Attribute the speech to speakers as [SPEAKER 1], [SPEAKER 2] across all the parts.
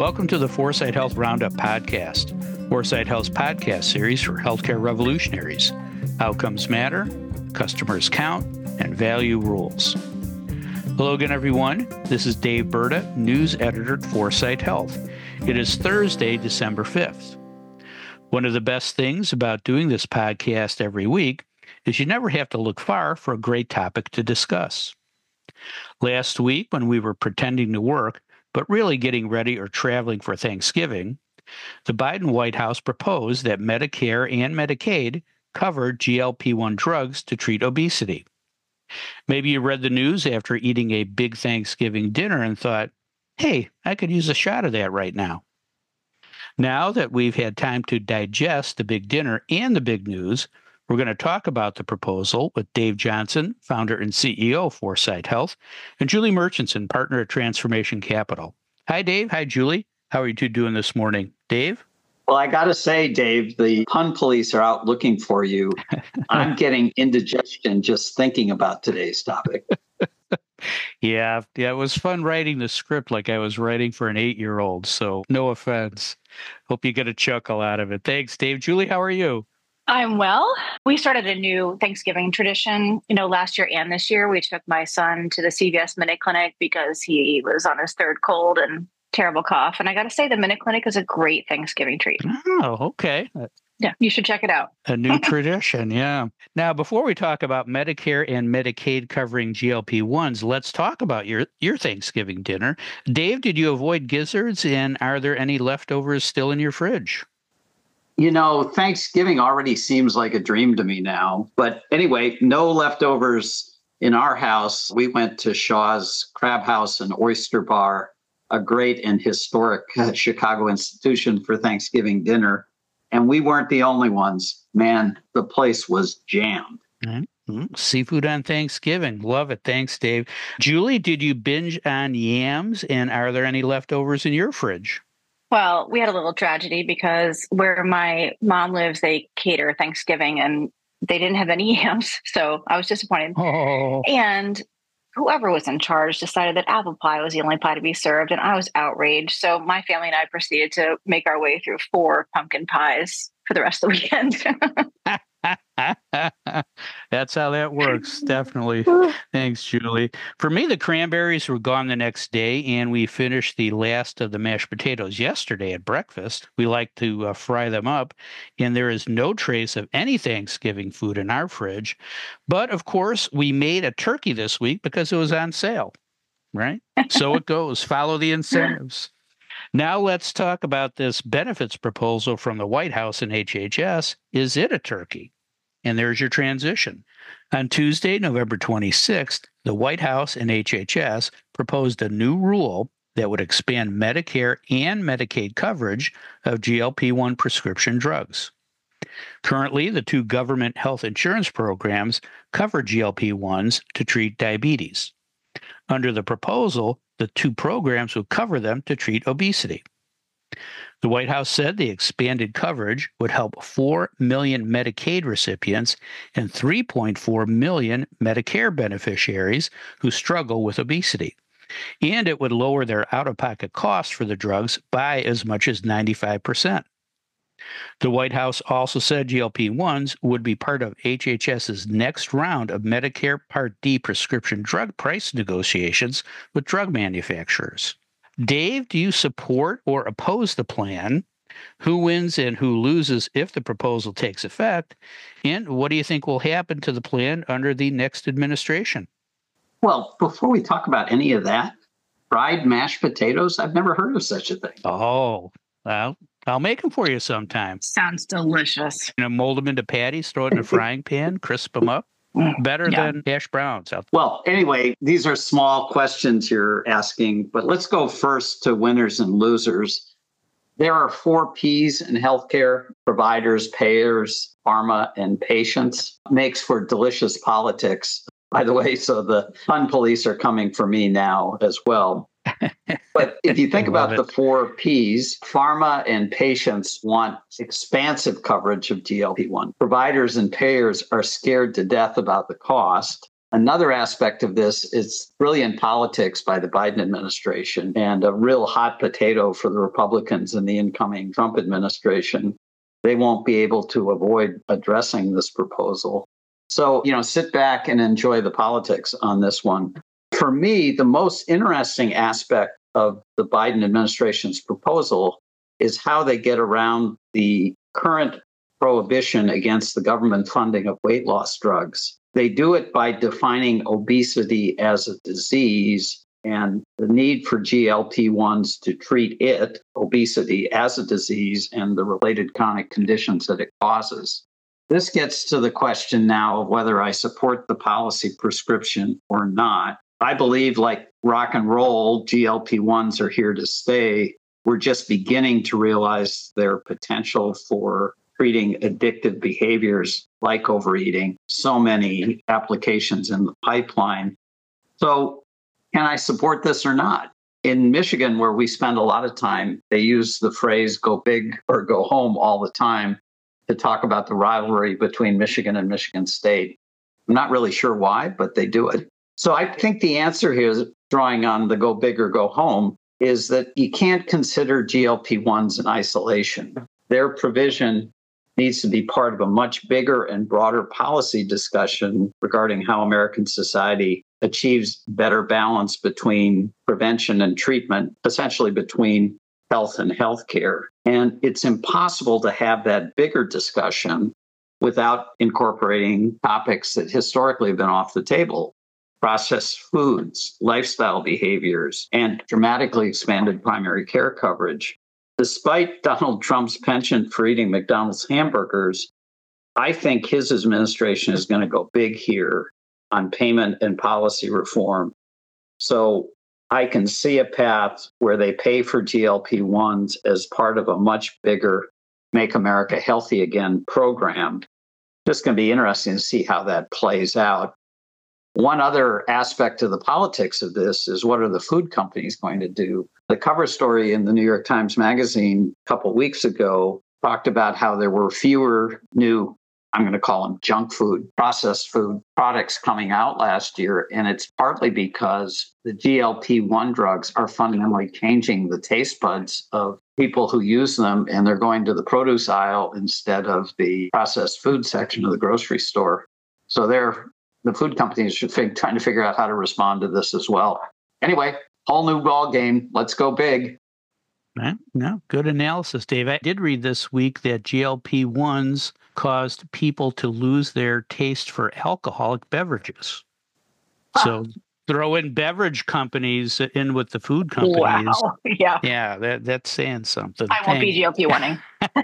[SPEAKER 1] Welcome to the Foresight Health Roundup podcast, Foresight Health's podcast series for healthcare revolutionaries. Outcomes matter, customers count, and value rules. Hello again, everyone. This is Dave Burda, news editor at Foresight Health. It is Thursday, December 5th. One of the best things about doing this podcast every week is you never have to look far for a great topic to discuss. Last week, when we were pretending to work, but really getting ready or traveling for Thanksgiving, the Biden White House proposed that Medicare and Medicaid cover GLP-1 drugs to treat obesity. Maybe you read the news after eating a big Thanksgiving dinner and thought, hey, I could use a shot of that right now. Now that we've had time to digest the big dinner and the big news, we're going to talk about the proposal with Dave Johnson, founder and CEO of Foresight Health, and Julie Murchison, partner at Transformation Capital. Hi, Dave. Hi, Julie. How are you two doing this morning? Dave?
[SPEAKER 2] Well, I got to say, Dave, the pun police are out looking for you. I'm getting indigestion just thinking about today's topic.
[SPEAKER 1] Yeah, it was fun writing the script like I was writing for an 8-year-old, so no offense. Hope you get a chuckle out of it. Thanks, Dave. Julie, how are you?
[SPEAKER 3] I'm well. We started a new Thanksgiving tradition. Last year and this year, we took my son to the CVS Minute Clinic because he was on his third cold and terrible cough. And I got to say, the Minute Clinic is a great Thanksgiving treat.
[SPEAKER 1] Oh, okay.
[SPEAKER 3] Yeah, you should check it out.
[SPEAKER 1] A new tradition, yeah. Now, before we talk about Medicare and Medicaid covering GLP-1s, let's talk about your Thanksgiving dinner. Dave, did you avoid gizzards, and are there any leftovers still in your fridge?
[SPEAKER 2] Thanksgiving already seems like a dream to me now. But anyway, no leftovers in our house. We went to Shaw's Crab House and Oyster Bar, a great and historic Chicago institution, for Thanksgiving dinner. And we weren't the only ones. Man, the place was jammed.
[SPEAKER 1] Mm-hmm. Seafood on Thanksgiving. Love it. Thanks, Dave. Julie, did you binge on yams? And are there any leftovers in your fridge?
[SPEAKER 3] Well, we had a little tragedy because where my mom lives, they cater Thanksgiving and they didn't have any yams. So I was disappointed.
[SPEAKER 1] Oh.
[SPEAKER 3] And whoever was in charge decided that apple pie was the only pie to be served. And I was outraged. So my family and I proceeded to make our way through 4 pumpkin pies for the rest of the weekend.
[SPEAKER 1] That's how that works. Definitely. Thanks, Julie. For me, the cranberries were gone the next day, and we finished the last of the mashed potatoes yesterday at breakfast. We like to fry them up, and there is no trace of any Thanksgiving food in our fridge. But, of course, we made a turkey this week because it was on sale, right? So it goes. Follow the incentives. Now let's talk about this benefits proposal from the White House and HHS. Is it a turkey? And there's your transition. On Tuesday, November 26th, the White House and HHS proposed a new rule that would expand Medicare and Medicaid coverage of GLP-1 prescription drugs. Currently, the 2 government health insurance programs cover GLP-1s to treat diabetes. Under the proposal, the 2 programs would cover them to treat obesity. The White House said the expanded coverage would help 4 million Medicaid recipients and 3.4 million Medicare beneficiaries who struggle with obesity. And it would lower their out-of-pocket costs for the drugs by as much as 95%. The White House also said GLP-1s would be part of HHS's next round of Medicare Part D prescription drug price negotiations with drug manufacturers. Dave, do you support or oppose the plan? Who wins and who loses if the proposal takes effect? And what do you think will happen to the plan under the next administration?
[SPEAKER 2] Well, before we talk about any of that, fried mashed potatoes, I've never heard of such a thing.
[SPEAKER 1] Oh, well, I'll make them for you sometime.
[SPEAKER 3] Sounds delicious.
[SPEAKER 1] Mold them into patties, throw it in a frying pan, crisp them up. Better than hash browns.
[SPEAKER 2] Well, anyway, these are small questions you're asking, but let's go first to winners and losers. There are 4 Ps in healthcare: providers, payers, pharma, and patients. Makes for delicious politics, by the way, so the pun police are coming for me now as well. But if you think about the 4 Ps, pharma and patients want expansive coverage of GLP-1. Providers and payers are scared to death about the cost. Another aspect of this is brilliant politics by the Biden administration and a real hot potato for the Republicans in the incoming Trump administration. They won't be able to avoid addressing this proposal. So, sit back and enjoy the politics on this one. For me, the most interesting aspect of the Biden administration's proposal is how they get around the current prohibition against the government funding of weight loss drugs. They do it by defining obesity as a disease and the need for GLP-1s to treat obesity, as a disease and the related chronic conditions that it causes. This gets to the question now of whether I support the policy prescription or not. I believe, like rock and roll, GLP-1s are here to stay. We're just beginning to realize their potential for treating addictive behaviors like overeating. So many applications in the pipeline. So can I support this or not? In Michigan, where we spend a lot of time, they use the phrase go big or go home all the time to talk about the rivalry between Michigan and Michigan State. I'm not really sure why, but they do it. So I think the answer here is, drawing on the go big or go home, is that you can't consider GLP-1s in isolation. Their provision needs to be part of a much bigger and broader policy discussion regarding how American society achieves better balance between prevention and treatment, essentially between health and healthcare. And it's impossible to have that bigger discussion without incorporating topics that historically have been off the table: processed foods, lifestyle behaviors, and dramatically expanded primary care coverage. Despite Donald Trump's penchant for eating McDonald's hamburgers, I think his administration is going to go big here on payment and policy reform. So I can see a path where they pay for GLP-1s as part of a much bigger Make America Healthy Again program. Just going to be interesting to see how that plays out. One other aspect of the politics of this is, what are the food companies going to do? The cover story in the New York Times Magazine a couple of weeks ago talked about how there were fewer new, I'm going to call them junk food, processed food products coming out last year. And it's partly because the GLP-1 drugs are fundamentally changing the taste buds of people who use them, and they're going to the produce aisle instead of the processed food section of the grocery store. So the food companies should trying to figure out how to respond to this as well. Anyway, whole new ball game. Let's go big.
[SPEAKER 1] No, good analysis, Dave. I did read this week that GLP-1s caused people to lose their taste for alcoholic beverages. So throw in beverage companies in with the food companies.
[SPEAKER 3] Wow. Yeah.
[SPEAKER 1] Yeah, that's saying something.
[SPEAKER 3] I won't be GLP-1ing.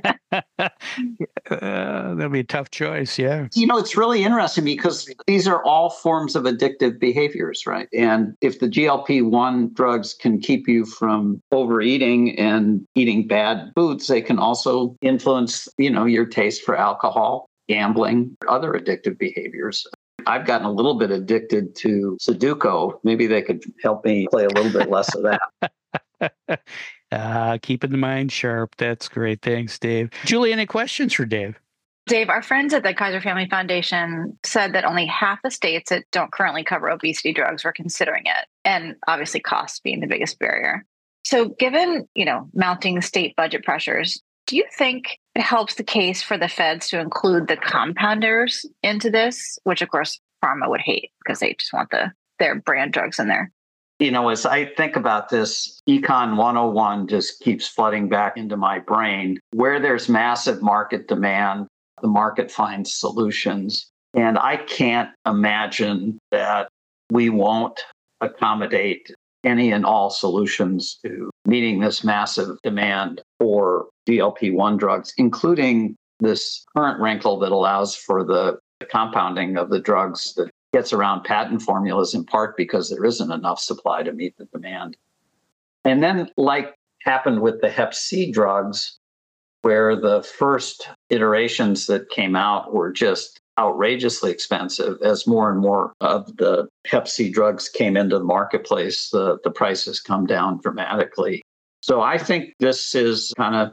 [SPEAKER 1] That'd be a tough choice, yeah.
[SPEAKER 2] It's really interesting because these are all forms of addictive behaviors, right? And if the GLP-1 drugs can keep you from overeating and eating bad foods, they can also influence, your taste for alcohol, gambling, other addictive behaviors. I've gotten a little bit addicted to Sudoku. Maybe they could help me play a little bit less of that.
[SPEAKER 1] Keeping the mind sharp. That's great. Thanks, Dave. Julie, any questions for Dave?
[SPEAKER 3] Dave, our friends at the Kaiser Family Foundation said that only half the states that don't currently cover obesity drugs were considering it, and obviously costs being the biggest barrier. So given, mounting state budget pressures, do you think it helps the case for the feds to include the compounders into this, which of course pharma would hate because they just want their brand drugs in there?
[SPEAKER 2] As I think about this, Econ 101 just keeps flooding back into my brain. Where there's massive market demand, the market finds solutions. And I can't imagine that we won't accommodate any and all solutions to meeting this massive demand for GLP-1 drugs, including this current wrinkle that allows for the compounding of the drugs that gets around patent formulas, in part because there isn't enough supply to meet the demand. And then, like happened with the Hep C drugs, where the first iterations that came out were just outrageously expensive, as more and more of the Hep C drugs came into the marketplace, the prices come down dramatically. So I think this is kind of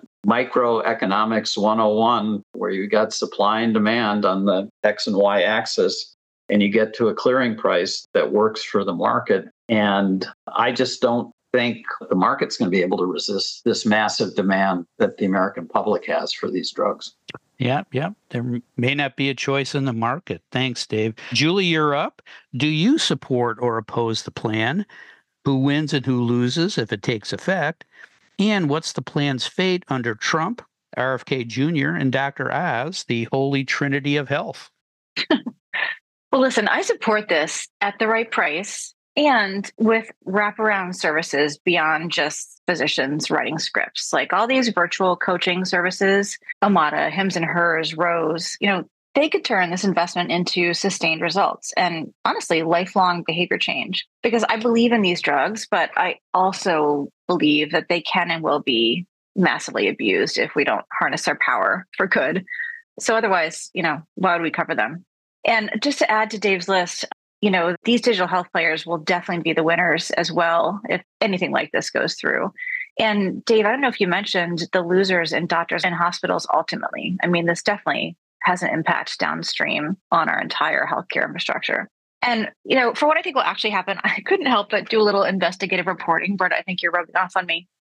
[SPEAKER 2] microeconomics 101, where you got supply and demand on the X and Y axis. and you get to a clearing price that works for the market. And I just don't think the market's going to be able to resist this massive demand that the American public has for these drugs.
[SPEAKER 1] Yeah. There may not be a choice in the market. Thanks, Dave. Julie, you're up. Do you support or oppose the plan? Who wins and who loses if it takes effect? And what's the plan's fate under Trump, RFK Jr., and Dr. Oz, the holy trinity of health?
[SPEAKER 3] Well, listen, I support this at the right price and with wraparound services beyond just physicians writing scripts. Like all these virtual coaching services, Omada, Hims and Hers, Rose, they could turn this investment into sustained results and honestly, lifelong behavior change. Because I believe in these drugs, but I also believe that they can and will be massively abused if we don't harness their power for good. So otherwise, why would we cover them? And just to add to Dave's list, these digital health players will definitely be the winners as well if anything like this goes through. And Dave, I don't know if you mentioned the losers in doctors and hospitals ultimately. I mean, this definitely has an impact downstream on our entire healthcare infrastructure. And, for what I think will actually happen, I couldn't help but do a little investigative reporting. Bert, I think you're rubbing off on me.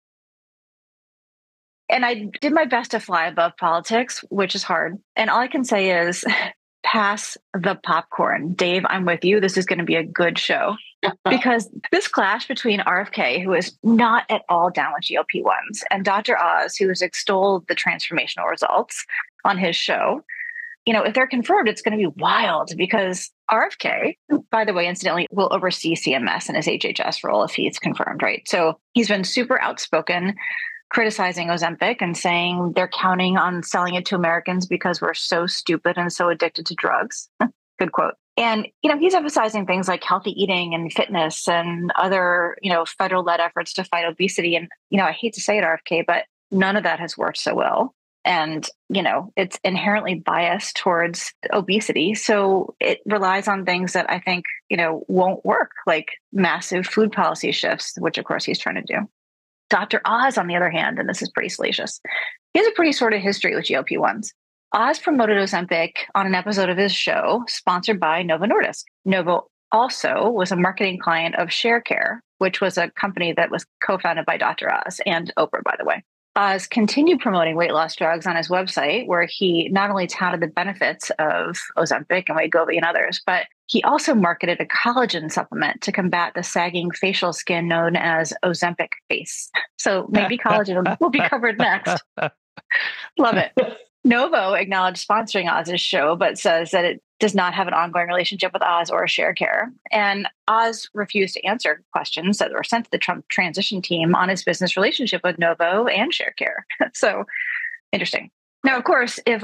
[SPEAKER 3] And I did my best to fly above politics, which is hard. And all I can say is pass the popcorn. Dave, I'm with you. This is going to be a good show. Because this clash between RFK, who is not at all down with GLP-1s, and Dr. Oz, who has extolled the transformational results on his show, if they're confirmed, it's going to be wild because RFK, by the way, incidentally, will oversee CMS in his HHS role if he's confirmed, right? So he's been super outspoken, criticizing Ozempic and saying they're counting on selling it to Americans because we're so stupid and so addicted to drugs. Good quote. And, he's emphasizing things like healthy eating and fitness and other, federal-led efforts to fight obesity. And, I hate to say it, RFK, but none of that has worked so well. And, it's inherently biased towards obesity. So it relies on things that I think, won't work, like massive food policy shifts, which of course he's trying to do. Dr. Oz, on the other hand, and this is pretty salacious, he has a pretty sordid history with GLP-1s. Oz promoted Ozempic on an episode of his show sponsored by Novo Nordisk. Novo also was a marketing client of Sharecare, which was a company that was co-founded by Dr. Oz and Oprah, by the way. Oz continued promoting weight loss drugs on his website, where he not only touted the benefits of Ozempic and Wegovy and others, but he also marketed a collagen supplement to combat the sagging facial skin known as Ozempic face. So maybe collagen will be covered next. Love it. Novo acknowledged sponsoring Oz's show, but says that it does not have an ongoing relationship with Oz or Sharecare. And Oz refused to answer questions that were sent to the Trump transition team on his business relationship with Novo and Sharecare. So interesting. Now, of course, if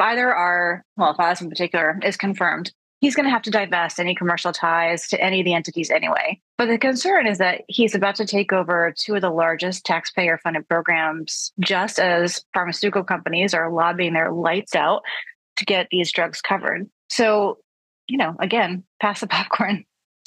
[SPEAKER 3] Oz in particular is confirmed, he's going to have to divest any commercial ties to any of the entities anyway. But the concern is that he's about to take over two of the largest taxpayer-funded programs, just as pharmaceutical companies are lobbying their lights out to get these drugs covered. So, again, pass the popcorn.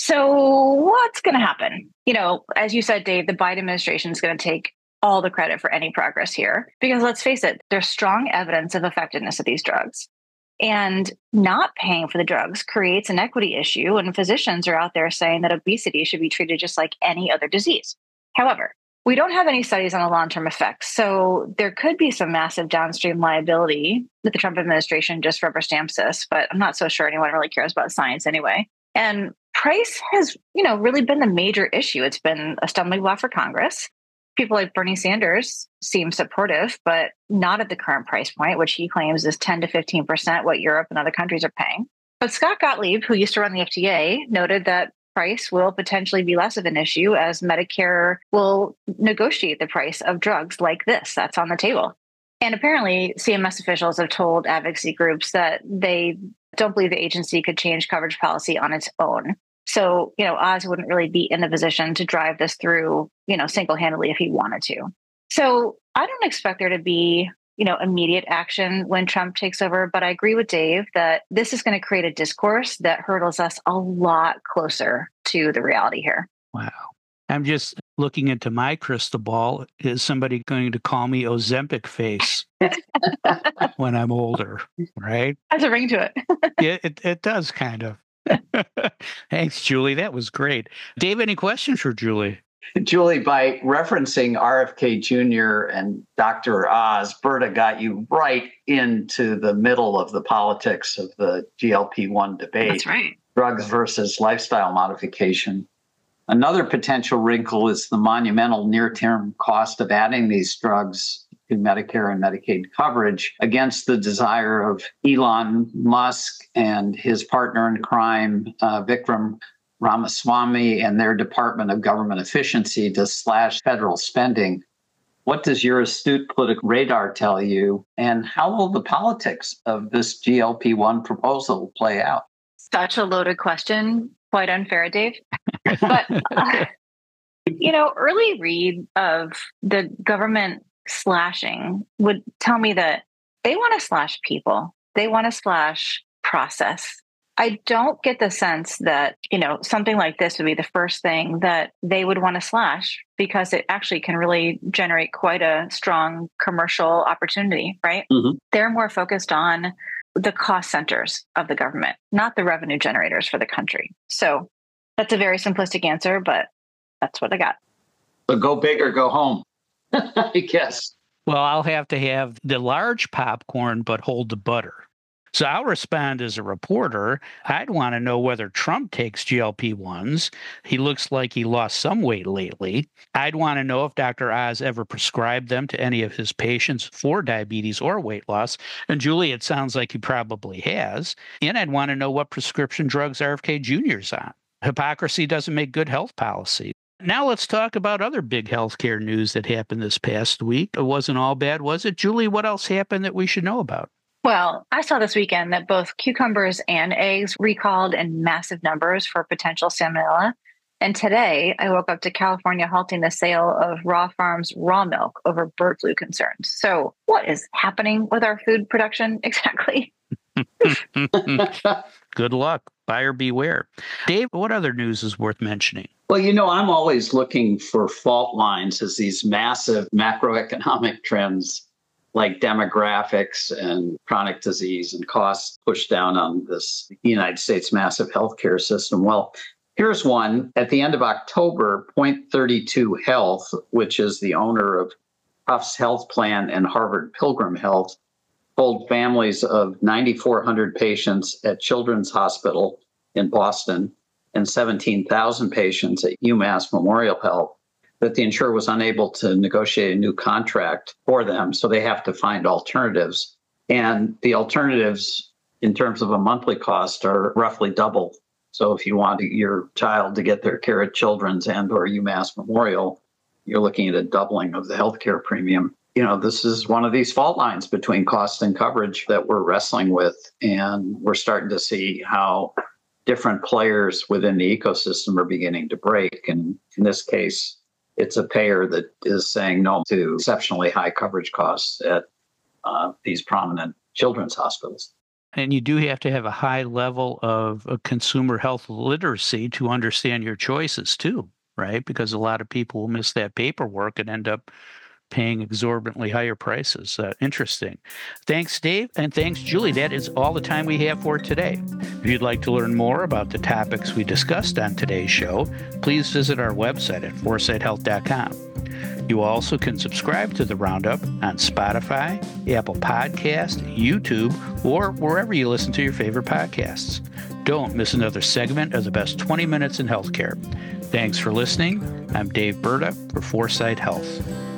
[SPEAKER 3] So what's going to happen? As you said, Dave, the Biden administration is going to take all the credit for any progress here, because let's face it, there's strong evidence of effectiveness of these drugs. And not paying for the drugs creates an equity issue, and physicians are out there saying that obesity should be treated just like any other disease. However, we don't have any studies on the long-term effects, so there could be some massive downstream liability that the Trump administration just rubber stamps this, but I'm not so sure anyone really cares about science anyway. And price has, really been the major issue. It's been a stumbling block for Congress. People like Bernie Sanders seem supportive, but not at the current price point, which he claims is 10 to 15% what Europe and other countries are paying. But Scott Gottlieb, who used to run the FDA, noted that price will potentially be less of an issue as Medicare will negotiate the price of drugs like this. That's on the table. And apparently, CMS officials have told advocacy groups that they don't believe the agency could change coverage policy on its own. So, Oz wouldn't really be in the position to drive this through, single-handedly if he wanted to. So I don't expect there to be, immediate action when Trump takes over. But I agree with Dave that this is going to create a discourse that hurdles us a lot closer to the reality here.
[SPEAKER 1] Wow. I'm just looking into my crystal ball. Is somebody going to call me Ozempic face when I'm older, right?
[SPEAKER 3] Has a ring to it.
[SPEAKER 1] Yeah, it does kind of. Thanks, Julie. That was great. Dave, any questions for Julie?
[SPEAKER 2] Julie, by referencing RFK Jr. and Dr. Oz, Berta got you right into the middle of the politics of the GLP-1 debate.
[SPEAKER 3] That's right.
[SPEAKER 2] Drugs versus lifestyle modification. Another potential wrinkle is the monumental near-term cost of adding these drugs to Medicare and Medicaid coverage against the desire of Elon Musk and his partner in crime, Vikram Ramaswamy, and their Department of Government Efficiency to slash federal spending. What does your astute political radar tell you? And how will the politics of this GLP-1 proposal play out?
[SPEAKER 3] Such a loaded question. Quite unfair, Dave. But, early read of the government slashing would tell me that they want to slash people. They want to slash process. I don't get the sense that, something like this would be the first thing that they would want to slash, because it actually can really generate quite a strong commercial opportunity, right?
[SPEAKER 2] Mm-hmm.
[SPEAKER 3] They're more focused on the cost centers of the government, not the revenue generators for the country. So that's a very simplistic answer, but that's what I got.
[SPEAKER 2] So go big or go home, I guess.
[SPEAKER 1] Well, I'll have to have the large popcorn, but hold the butter. So I'll respond as a reporter. I'd want to know whether Trump takes GLP-1s. He looks like he lost some weight lately. I'd want to know if Dr. Oz ever prescribed them to any of his patients for diabetes or weight loss. And Julie, it sounds like he probably has. And I'd want to know what prescription drugs RFK Jr.'s on. Hypocrisy doesn't make good health policy. Now let's talk about other big healthcare news that happened this past week. It wasn't all bad, was it? Julie, what else happened that we should know about?
[SPEAKER 3] Well, I saw this weekend that both cucumbers and eggs recalled in massive numbers for potential salmonella. And today, I woke up to California halting the sale of Raw Farms raw milk over bird flu concerns. So what is happening with our food production exactly?
[SPEAKER 1] Good luck. Buyer beware. Dave, what other news is worth mentioning?
[SPEAKER 2] Well, I'm always looking for fault lines as these massive macroeconomic trends like demographics and chronic disease and costs push down on this United States massive healthcare system. Well, here's one. At the end of October, Point32 Health, which is the owner of Tufts Health Plan and Harvard Pilgrim Health, told families of 9,400 patients at Children's Hospital in Boston and 17,000 patients at UMass Memorial Health that the insurer was unable to negotiate a new contract for them, so they have to find alternatives. And the alternatives, in terms of a monthly cost, are roughly double. So if you want your child to get their care at Children's and or UMass Memorial, you're looking at a doubling of the healthcare premium. This is one of these fault lines between cost and coverage that we're wrestling with. And we're starting to see how different players within the ecosystem are beginning to break. And in this case, it's a payer that is saying no to exceptionally high coverage costs at these prominent children's hospitals.
[SPEAKER 1] And you do have to have a high level of consumer health literacy to understand your choices too, right? Because a lot of people will miss that paperwork and end up paying exorbitantly higher prices. Interesting. Thanks, Dave, and thanks, Julie. That is all the time we have for today. If you'd like to learn more about the topics we discussed on today's show, please visit our website at foresightshealth.com. You also can subscribe to the Roundup on Spotify, Apple Podcasts, YouTube, or wherever you listen to your favorite podcasts. Don't miss another segment of the best 20 minutes in healthcare. Thanks for listening. I'm Dave Berta for Foresight Health.